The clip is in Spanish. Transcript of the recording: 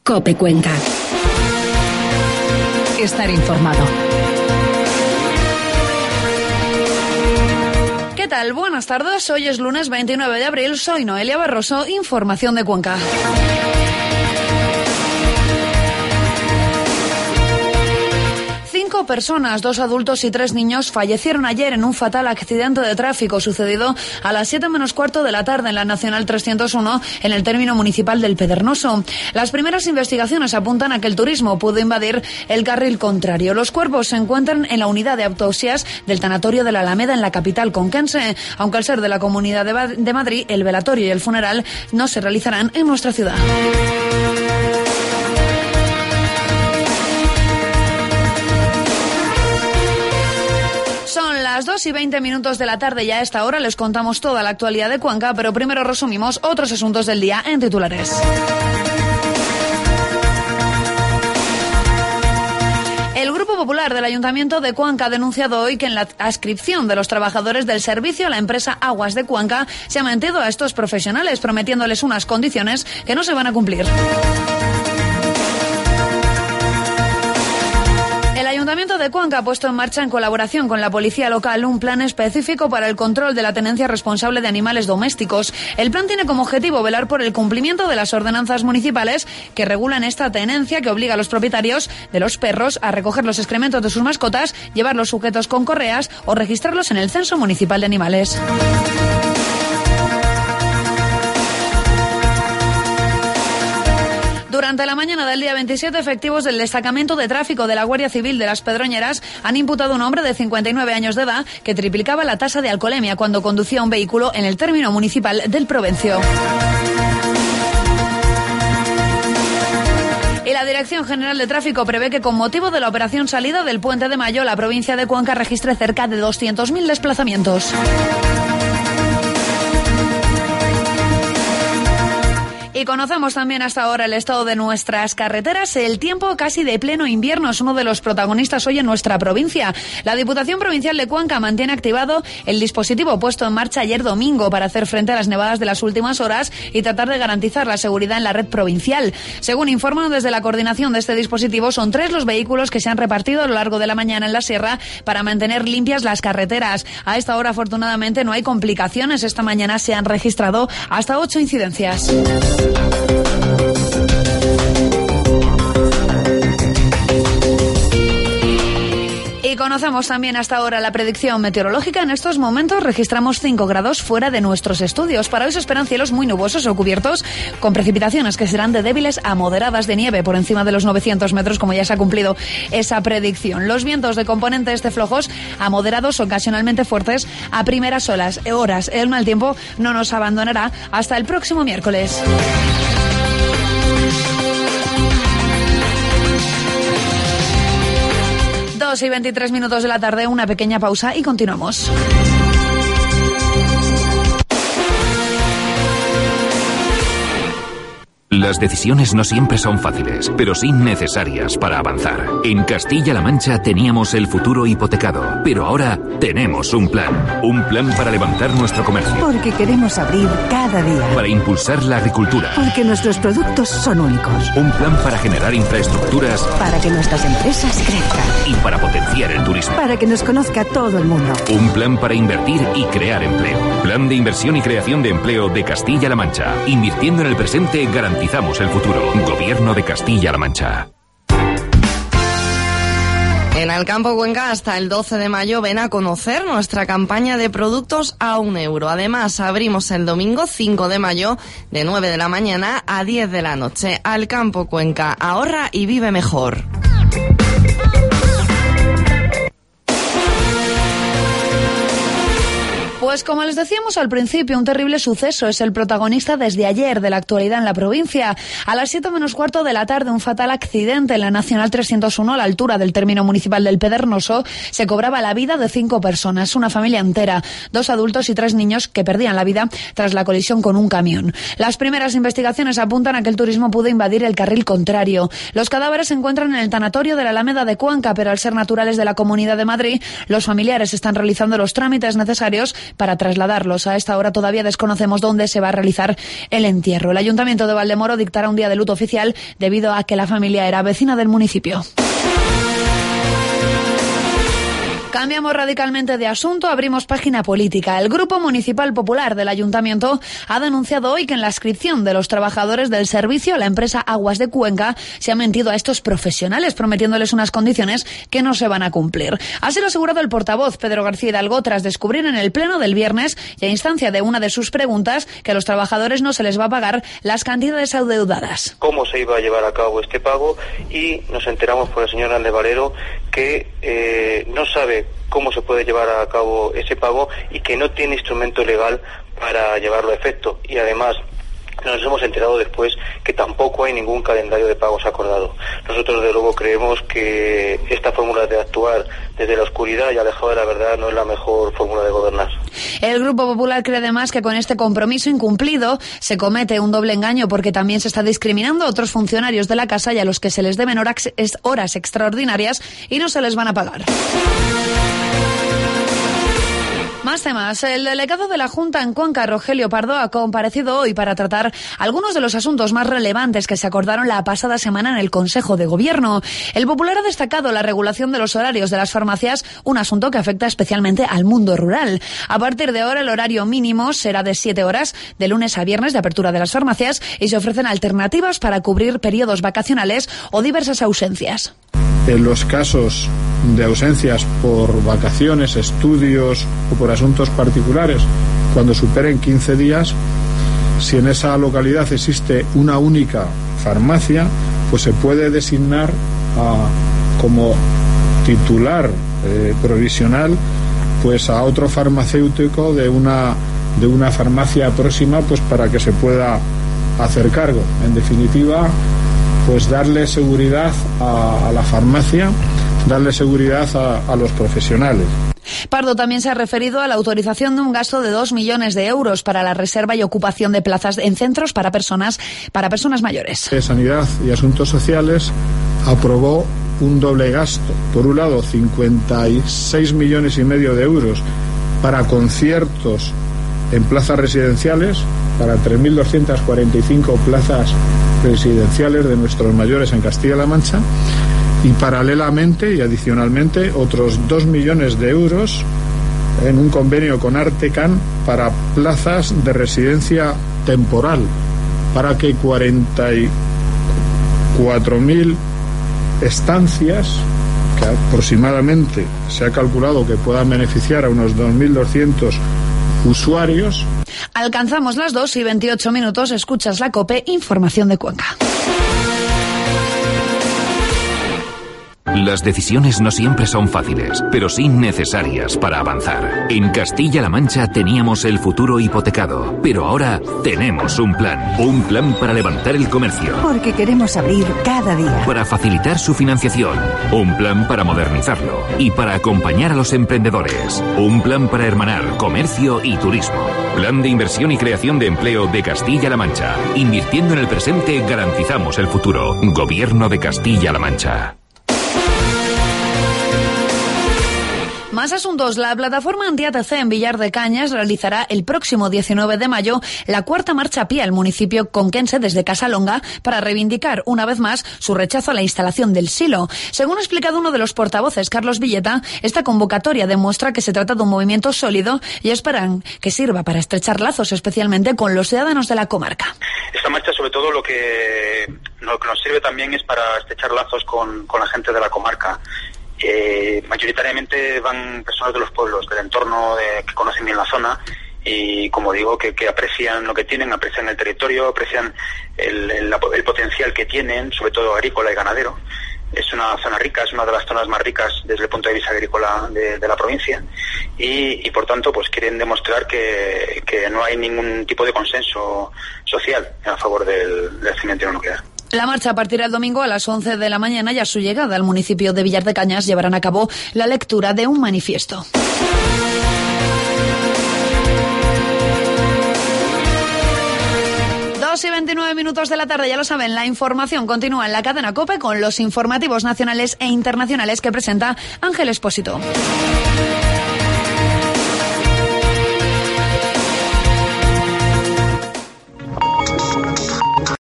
COPE Cuenca. Estar informado. ¿Qué tal? Buenas tardes. Hoy es lunes 29 de abril. Soy Noelia Barroso. Información de Cuenca. 5 personas, 2 adultos y 3 niños, fallecieron ayer en un fatal accidente de tráfico sucedido a las 7:15 de la tarde en la Nacional 301 en el término municipal del Pedregoso. Las primeras investigaciones apuntan a que el turismo pudo invadir el carril contrario. Los cuerpos se encuentran en la unidad de autopsias del tanatorio de la Alameda en la capital conquense, aunque al ser de la Comunidad de Madrid, el velatorio y el funeral no se realizarán en nuestra ciudad. Son las 2:20 de la tarde y a esta hora les contamos toda la actualidad de Cuenca, pero primero resumimos otros asuntos del día en titulares. El Grupo Popular del Ayuntamiento de Cuenca ha denunciado hoy que en la adscripción de los trabajadores del servicio a la empresa Aguas de Cuenca se ha mentido a estos profesionales, prometiéndoles unas condiciones que no se van a cumplir. El Ayuntamiento de Cuenca ha puesto en marcha, en colaboración con la Policía Local, un plan específico para el control de la tenencia responsable de animales domésticos. El plan tiene como objetivo velar por el cumplimiento de las ordenanzas municipales que regulan esta tenencia, que obliga a los propietarios de los perros a recoger los excrementos de sus mascotas, llevarlos sujetos con correas o registrarlos en el Censo Municipal de Animales. Durante la mañana del día 27, efectivos del destacamento de tráfico de la Guardia Civil de Las Pedroñeras han imputado a un hombre de 59 años de edad que triplicaba la tasa de alcoholemia cuando conducía un vehículo en el término municipal del Provencio. Y la Dirección General de Tráfico prevé que con motivo de la operación salida del Puente de Mayo, la provincia de Cuenca registre cerca de 200.000 desplazamientos. Y conocemos también hasta ahora el estado de nuestras carreteras. El tiempo casi de pleno invierno es uno de los protagonistas hoy en nuestra provincia. La Diputación Provincial de Cuenca mantiene activado el dispositivo puesto en marcha ayer domingo para hacer frente a las nevadas de las últimas horas y tratar de garantizar la seguridad en la red provincial. Según informan desde la coordinación de este dispositivo, son 3 los vehículos que se han repartido a lo largo de la mañana en la sierra para mantener limpias las carreteras. A esta hora, afortunadamente, no hay complicaciones. Esta mañana se han registrado hasta 8 incidencias. Y conocemos también hasta ahora la predicción meteorológica. En estos momentos registramos 5 grados fuera de nuestros estudios. Para hoy se esperan cielos muy nubosos o cubiertos, con precipitaciones que serán de débiles a moderadas de nieve por encima de los 900 metros, como ya se ha cumplido esa predicción. Los vientos de componentes de flojos a moderados, ocasionalmente fuertes, a primeras horas. El mal tiempo no nos abandonará hasta el próximo miércoles. 2:23 de la tarde, una pequeña pausa y continuamos. Las decisiones no siempre son fáciles, pero sí necesarias para avanzar. En Castilla-La Mancha teníamos el futuro hipotecado, pero ahora tenemos un plan. Un plan para levantar nuestro comercio. Porque queremos abrir cada día. Para impulsar la agricultura. Porque nuestros productos son únicos. Un plan para generar infraestructuras. Para que nuestras empresas crezcan. Y para potenciar el turismo. Para que nos conozca todo el mundo. Un plan para invertir y crear empleo. Plan de inversión y creación de empleo de Castilla-La Mancha. Invirtiendo en el presente, garantizamos el futuro. Gobierno de Castilla-La Mancha. En Alcampo Cuenca hasta el 12 de mayo ven a conocer nuestra campaña de productos a €1. Además, abrimos el domingo 5 de mayo de 9 de la mañana a 10 de la noche. Alcampo Cuenca, ahorra y vive mejor. Pues como les decíamos al principio, un terrible suceso es el protagonista desde ayer de la actualidad en la provincia. A las 7:15 de la tarde, un fatal accidente en la Nacional 301 a la altura del término municipal del Pedregoso se cobraba la vida de 5 personas, una familia entera, 2 adultos y 3 niños que perdían la vida tras la colisión con un camión. Las primeras investigaciones apuntan a que el turismo pudo invadir el carril contrario. Los cadáveres se encuentran en el tanatorio de la Alameda de Cuenca, pero al ser naturales de la Comunidad de Madrid, los familiares están realizando los trámites necesarios para trasladarlos. A esta hora todavía desconocemos dónde se va a realizar el entierro. El Ayuntamiento de Valdemoro dictará un día de luto oficial debido a que la familia era vecina del municipio. Cambiamos radicalmente de asunto, abrimos página política. El Grupo Municipal Popular del Ayuntamiento ha denunciado hoy que en la inscripción de los trabajadores del servicio, la empresa Aguas de Cuenca se ha mentido a estos profesionales, prometiéndoles unas condiciones que no se van a cumplir. Así lo ha asegurado el portavoz Pedro García Hidalgo tras descubrir en el pleno del viernes y a instancia de una de sus preguntas que a los trabajadores no se les va a pagar las cantidades adeudadas. ¿Cómo se iba a llevar a cabo este pago? Y nos enteramos por el señor Andrés Valero que no sabe cómo se puede llevar a cabo ese pago y que no tiene instrumento legal para llevarlo a efecto. Y además nos hemos enterado después que tampoco hay ningún calendario de pagos acordado. Nosotros desde luego creemos que esta fórmula de actuar desde la oscuridad y alejado de la verdad no es la mejor fórmula de gobernar. El Grupo Popular cree además que con este compromiso incumplido se comete un doble engaño porque también se está discriminando a otros funcionarios de la casa y a los que se les deben horas extraordinarias y no se les van a pagar. Más temas. El delegado de la Junta en Cuenca, Rogelio Pardo, ha comparecido hoy para tratar algunos de los asuntos más relevantes que se acordaron la pasada semana en el Consejo de Gobierno. El Popular ha destacado la regulación de los horarios de las farmacias, un asunto que afecta especialmente al mundo rural. A partir de ahora, el horario mínimo será de 7 horas, de lunes a viernes, de apertura de las farmacias, y se ofrecen alternativas para cubrir periodos vacacionales o diversas ausencias. En los casos de ausencias por vacaciones, estudios o por asuntos particulares, cuando superen 15 días, si en esa localidad existe una única farmacia, pues se puede designar como titular provisional pues a otro farmacéutico de una farmacia próxima, pues para que se pueda hacer cargo. En definitiva, pues darle seguridad a la farmacia, darle seguridad a los profesionales. Pardo también se ha referido a la autorización de un gasto de 2 millones de euros para la reserva y ocupación de plazas en centros para personas mayores. Sanidad y Asuntos Sociales aprobó un doble gasto. Por un lado, 56,5 millones de euros para conciertos en plazas residenciales, para 3.245 plazas residenciales de nuestros mayores en Castilla-La Mancha, y paralelamente y adicionalmente otros 2 millones de euros en un convenio con Artecan para plazas de residencia temporal, para que 44.000 estancias, que aproximadamente se ha calculado que puedan beneficiar a unos 2.200 usuarios. Alcanzamos las 2:28. Escuchas la COPE, información de Cuenca. Las decisiones no siempre son fáciles, pero sí necesarias para avanzar. En Castilla-La Mancha teníamos el futuro hipotecado, pero ahora tenemos un plan para levantar el comercio. Porque queremos abrir cada día. Para facilitar su financiación, un plan para modernizarlo y para acompañar a los emprendedores. Un plan para hermanar comercio y turismo. Plan de inversión y creación de empleo de Castilla-La Mancha. Invirtiendo en el presente garantizamos el futuro. Gobierno de Castilla-La Mancha. Más asuntos. La plataforma anti-ATC en Villar de Cañas realizará el próximo 19 de mayo la cuarta marcha a pie al municipio conquense desde Casalonga para reivindicar una vez más su rechazo a la instalación del silo. Según ha explicado uno de los portavoces, Carlos Villeta, esta convocatoria demuestra que se trata de un movimiento sólido y esperan que sirva para estrechar lazos, especialmente con los ciudadanos de la comarca. Esta marcha, sobre todo, lo que nos sirve también es para estrechar lazos con la gente de la comarca. Mayoritariamente van personas de los pueblos, del entorno, que conocen bien la zona y, como digo, que aprecian lo que tienen, aprecian el territorio, aprecian el potencial que tienen, sobre todo agrícola y ganadero. Es una zona rica, es una de las zonas más ricas desde el punto de vista agrícola de la provincia y por tanto pues quieren demostrar que no hay ningún tipo de consenso social a favor del cementerio nuclear. La marcha partirá el domingo a las 11 de la mañana y a su llegada al municipio de Villar de Cañas llevarán a cabo la lectura de un manifiesto. 2:29 de la tarde, ya lo saben, la información continúa en la cadena COPE con los informativos nacionales e internacionales que presenta Ángel Expósito.